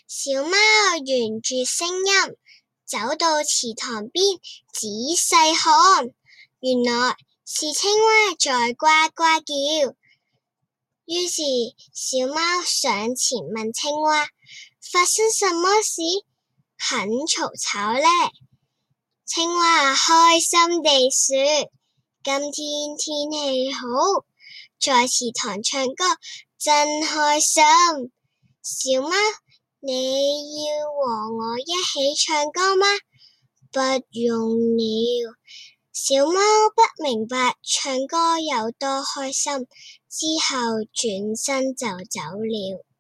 小貓沿住聲音走到池塘邊，仔細看，原來是青蛙在呱呱叫。於是小貓上前問青蛙，發生什麼事？很嘈吵呢？青蛙開心地說，今天天氣好，在池塘唱歌真開心。小貓，你要和我一起唱歌嗎？不用了。小貓不明白唱歌有多開心，之後轉身就走了。